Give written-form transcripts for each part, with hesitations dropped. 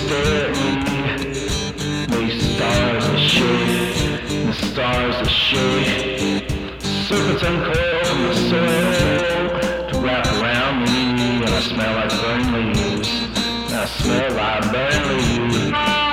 stare at me. These stars that shake, the stars that shake. Serpents uncoil from the soil to wrap around me, and I smell like burning leaves. And I smell like burning leaves.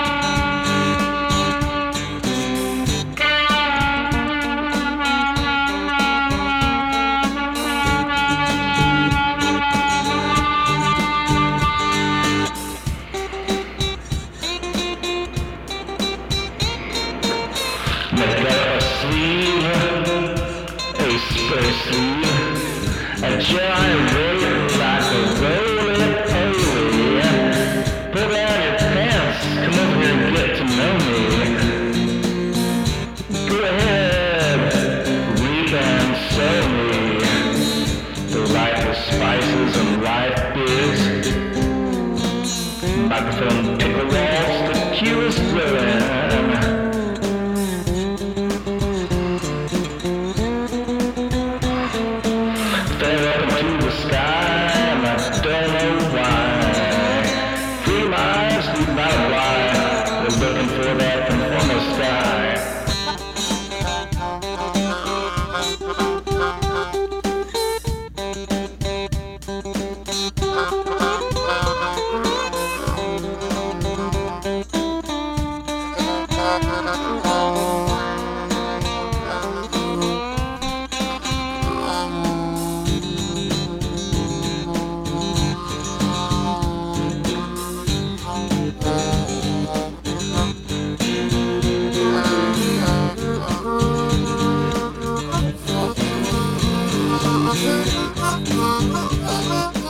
Make up a sleeve, a spray sleeve, a giant weight like a roly-poly. Pull down your pants, come over here and get to know me. Go ahead, reap and sow me. The life spices and life bids. Microphone pickle walls, the cutest villain. Looking for that conformal sky. Thank you.